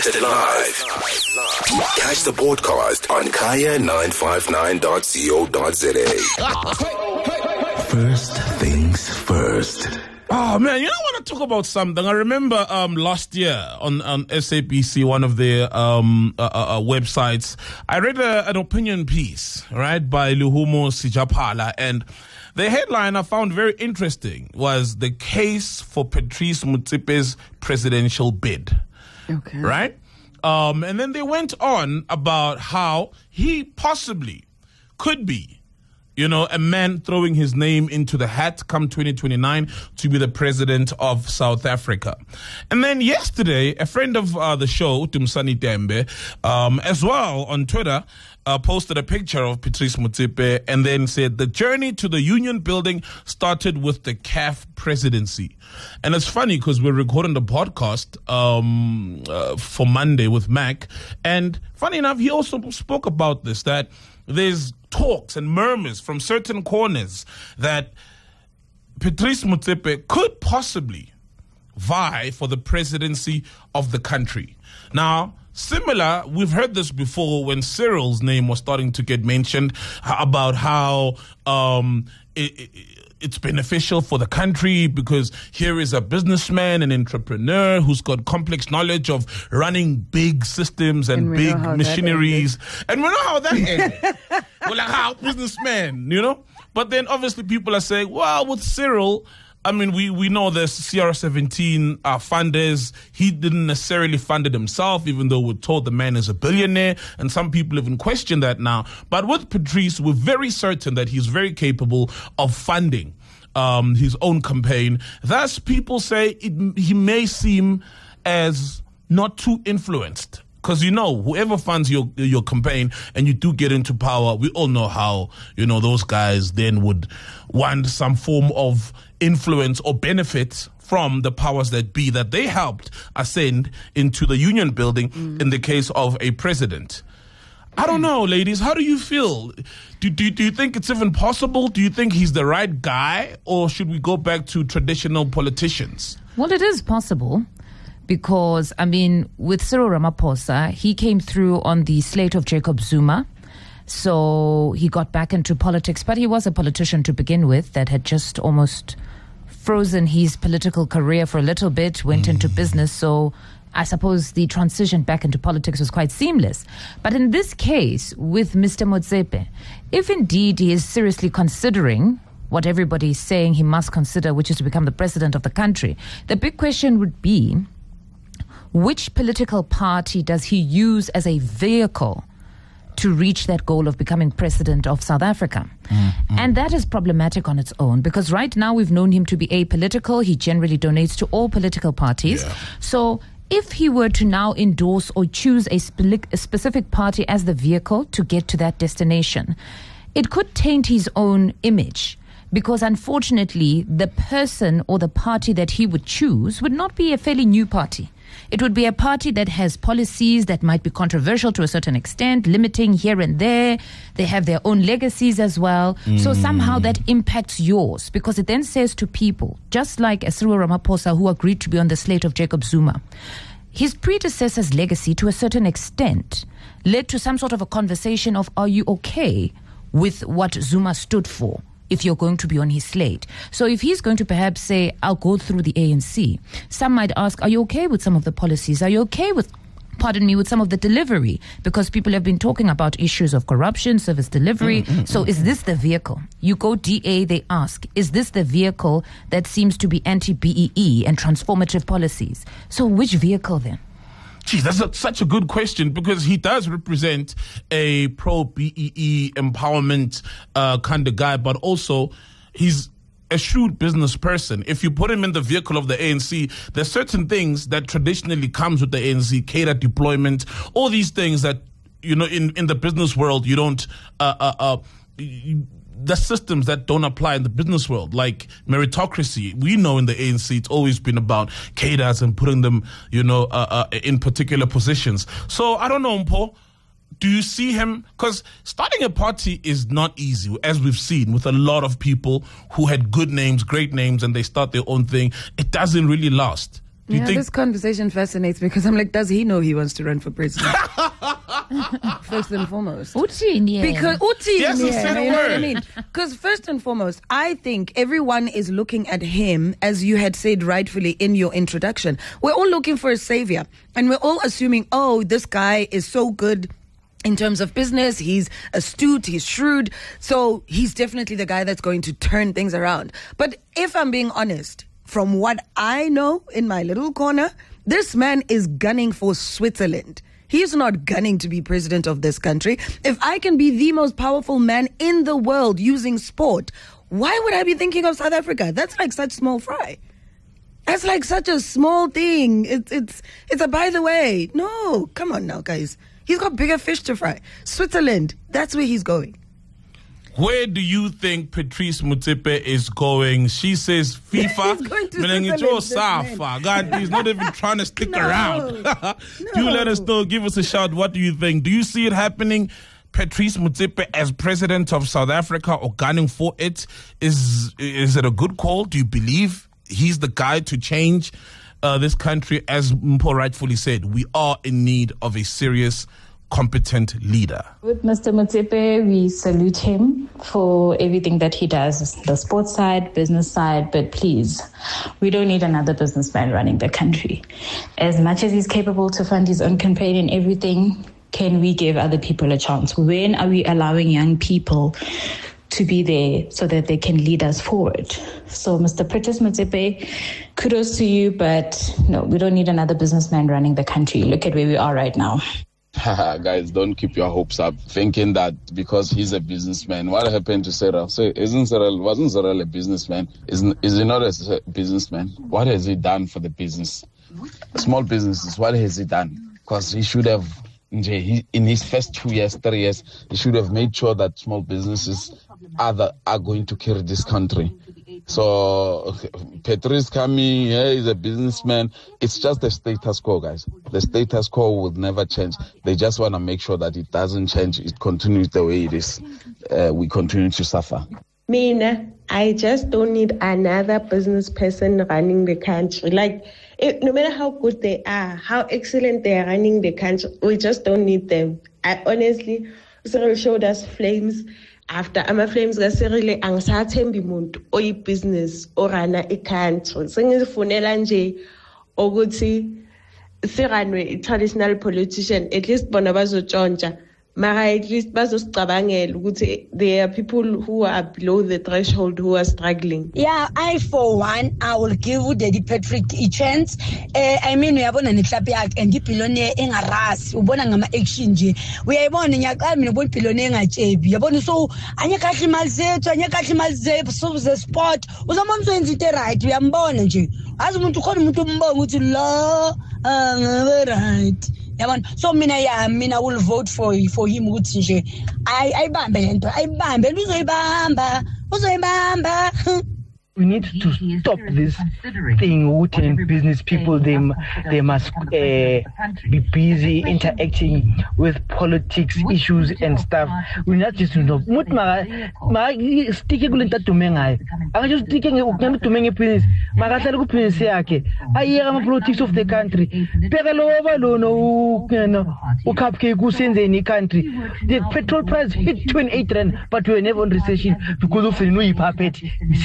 broadcasted live. Catch the podcast on kaya959.co.za. First things first. Oh man, I want to talk about something. I remember last year on SABC, one of their websites, I read an opinion piece, right, by Luhumo Sijapala, and the headline I found very interesting was the case for Patrice Motsepe's presidential bid. Okay. Right? And then they went on about how he possibly could be, a man throwing his name into the hat come 2029 to be the president of South Africa. And then yesterday, a friend of the show, Tumsani Tembe, as well on Twitter, posted a picture of Patrice Motsepe and then said the journey to the Union building started with the CAF presidency. And it's funny because we're recording the podcast for Monday with Mac. And funny enough, he also spoke about this, that there's talks and murmurs from certain corners that Patrice Motsepe could possibly vie for the presidency of the country. Now, similar, we've heard this before when Cyril's name was starting to get mentioned about how it's beneficial for the country because here is a businessman, an entrepreneur who's got complex knowledge of running big systems and big machineries. And we know how that ended. Well, like how businessman, But then obviously people are saying, well, with Cyril, I mean, we know the CR17 funders. He didn't necessarily fund it himself, even though we're told the man is a billionaire, and some people even question that now. But with Patrice, we're very certain that he's very capable of funding his own campaign. Thus, people say he may seem as not too influenced. Because, whoever funds your campaign and you do get into power, we all know how, those guys then would want some form of influence or benefit from the powers that be that they helped ascend into the Union building in the case of a president. I don't know, ladies. How do you feel? Do you think it's even possible? Do you think he's the right guy? Or should we go back to traditional politicians? Well, it is possible. Because, with Cyril Ramaphosa, he came through on the slate of Jacob Zuma. So he got back into politics, but he was a politician to begin with that had just almost frozen his political career for a little bit, went into business. So I suppose the transition back into politics was quite seamless. But in this case, with Mr. Motsepe, if indeed he is seriously considering what everybody is saying he must consider, which is to become the president of the country, the big question would be, which political party does he use as a vehicle to reach that goal of becoming president of South Africa? And that is problematic on its own because right now we've known him to be apolitical. He generally donates to all political parties. Yeah. So if he were to now endorse or choose a specific party as the vehicle to get to that destination, it could taint his own image. Because unfortunately, the person or the party that he would choose would not be a fairly new party. It would be a party that has policies that might be controversial to a certain extent, limiting here and there. They have their own legacies as well. So somehow that impacts yours because it then says to people, just like Cyril Ramaphosa, who agreed to be on the slate of Jacob Zuma, his predecessor's legacy to a certain extent led to some sort of a conversation of, are you okay with what Zuma stood for? If you're going to be on his slate. So if he's going to perhaps say, I'll go through the ANC, some might ask, are you okay with some of the policies? Are you okay with some of the delivery? Because people have been talking about issues of corruption, service delivery. So is this the vehicle? You go DA, they ask, is this the vehicle that seems to be anti-BEE and transformative policies? So which vehicle then? Geez, that's such a good question because he does represent a pro-BEE empowerment kind of guy, but also he's a shrewd business person. If you put him in the vehicle of the ANC, there's certain things that traditionally comes with the ANC, cater deployment, all these things that, in the business world, you don't... the systems that don't apply in the business world, like meritocracy. We know in the ANC it's always been about cadres and putting them, in particular positions. So I don't know, Mpo, do you see him? Because starting a party is not easy, as we've seen with a lot of people who had good names, great names, and they start their own thing. It doesn't really last. Do you think this conversation fascinates me because I'm like, does he know he wants to run for president? First and foremost. Because He hasn't said a you know what I word. mean? Because first and foremost, I think everyone is looking at him, as you had said rightfully in your introduction. We're all looking for a savior, and we're all assuming, oh, this guy is so good in terms of business, he's astute, he's shrewd, so he's definitely the guy that's going to turn things around. But if I'm being honest, from what I know in my little corner, this man is gunning for Switzerland. He's not gunning to be president of this country. If I can be the most powerful man in the world using sport, why would I be thinking of South Africa? That's like such small fry. That's like such a small thing. It's a by the way. No, come on now, guys. He's got bigger fish to fry. Switzerland, that's where he's going. Where do you think Patrice Motsepe is going? She says FIFA. He's going to Switzerland. God, he's not even trying to stick around. Do let us know. Give us a shout. What do you think? Do you see it happening? Patrice Motsepe as president of South Africa or gunning for it? Is it a good call? Do you believe he's the guy to change this country? As Mpho rightfully said, we are in need of a serious, competent leader. With Mr. Motsepe, we salute him for everything that he does, the sports side, business side, but please, we don't need another businessman running the country. As much as he's capable to fund his own campaign and everything, can we give other people a chance? When are we allowing young people to be there so that they can lead us forward? So, Mr. Patrice Motsepe, kudos to you, but no, we don't need another businessman running the country. Look at where we are right now. Guys, don't keep your hopes up thinking that because he's a businessman. What happened to Cyril? So wasn't Cyril a businessman? Is he not a businessman? What has he done for the business? Small businesses, what has he done? Because he should have, in his first 2 years, 3 years, he should have made sure that small businesses are going to carry this country. So Patrice coming, he's a businessman. It's just the status quo, guys. The status quo will never change. They just want to make sure that it doesn't change. It continues the way it is. We continue to suffer. Mina, I just don't need another business person running the country. Like, no matter how good they are, how excellent they are running the country, we just don't need them. I honestly, Cyril showed us flames. After ama-flames kaSiril angisathembi umuntu oyibusiness orana i-country. Sengifunela nje ukuthi siranwe i-traditional politician, at least bona bazotshontsha. Mara at least bazosicabangela ukuthi there are people who are below the threshold who are struggling. Yeah, I for one, I will give Daddy Patrick a chance. I mean, we are born in the Klapiak and the Pilonia in a ras, ubona ngama exchange. We are born in Yakam, born Pilonia and JB. You're born so Anyakati Malze, Anyakati so the sport was a month in the right. We are born in J. As want to call Mutumbo to law, right. So mina will vote for him. I bamba. We need to stop this thing with business people. They must be busy interacting with politics issues and stuff. We not just know. Sticking with that to me. I just sticking to many business. Magasal ko business yake. Ay ang politics of the country. Pero over no ukapke kusenze in the country. The petrol price hit 28 rand, but we are never in recession because of the new puppet.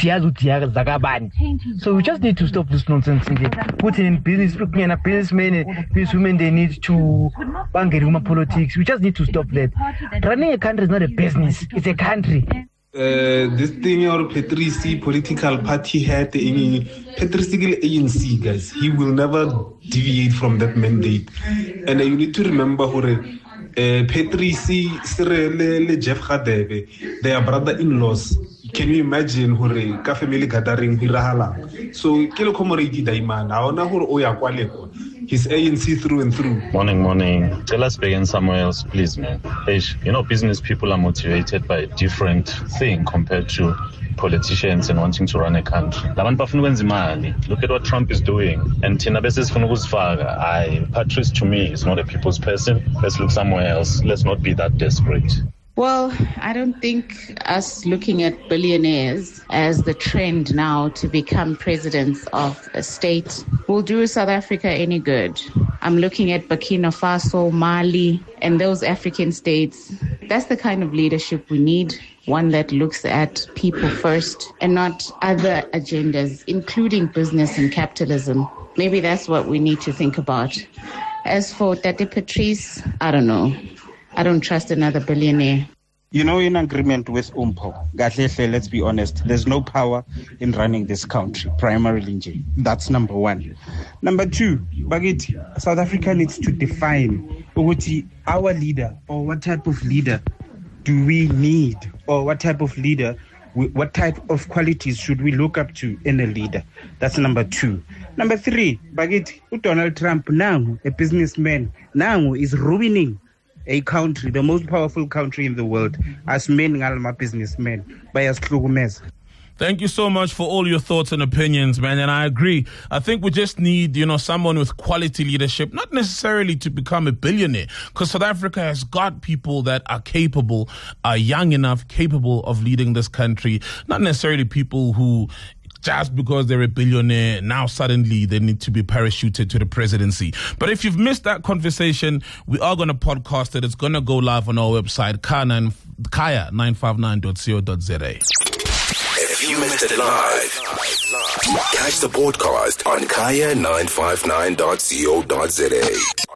So we just need to stop this nonsense. Putting in business, looking at businessmen, businesswomen, they need to bang politics. We just need to stop that. Running a country is not a business; it's a country. This thing your Patrice political party had any Patrice ANC, guys. He will never deviate from that mandate. And you need to remember Patrice, Cyril, Jeff Radebe, they are brother-in-laws. Can you imagine ka family gathering hirahala? So kilo komoridi daimana aona oya kwaleko. His ANC through and through. Morning. Tell us begin somewhere else, please, man. Business people are motivated by a different thing compared to politicians and wanting to run a country. Look at what Trump is doing. And Patrice to me is not a people's person. Let's look somewhere else. Let's not be that desperate. Well, I don't think us looking at billionaires as the trend now to become presidents of a state will do South Africa any good. I'm looking at Burkina Faso, Mali, and those African states. That's the kind of leadership we need, one that looks at people first and not other agendas, including business and capitalism. Maybe that's what we need to think about. As for Tate Patrice, I don't know. I don't trust another billionaire. You know, in agreement with Umpo, Gatleshe, let's be honest, there's no power in running this country, primarily in J. That's number one. Number two, Bagit, South Africa needs to define our leader, or what type of leader do we need, or what type of leader, what type of qualities should we look up to in a leader? That's number two. Number three, Bagit, Donald Trump now, a businessman, now is ruining a country, the most powerful country in the world, as men ngalma businessmen, by as Klugumes. Thank you so much for all your thoughts and opinions, man. And I agree. I think we just need, someone with quality leadership, not necessarily to become a billionaire, because South Africa has got people that are capable, are young enough, capable of leading this country, not necessarily people who, just because they're a billionaire, now suddenly they need to be parachuted to the presidency. But if you've missed that conversation, we are going to podcast it. It's going to go live on our website, kaya959.co.za. If you missed it live, catch the podcast on kaya959.co.za.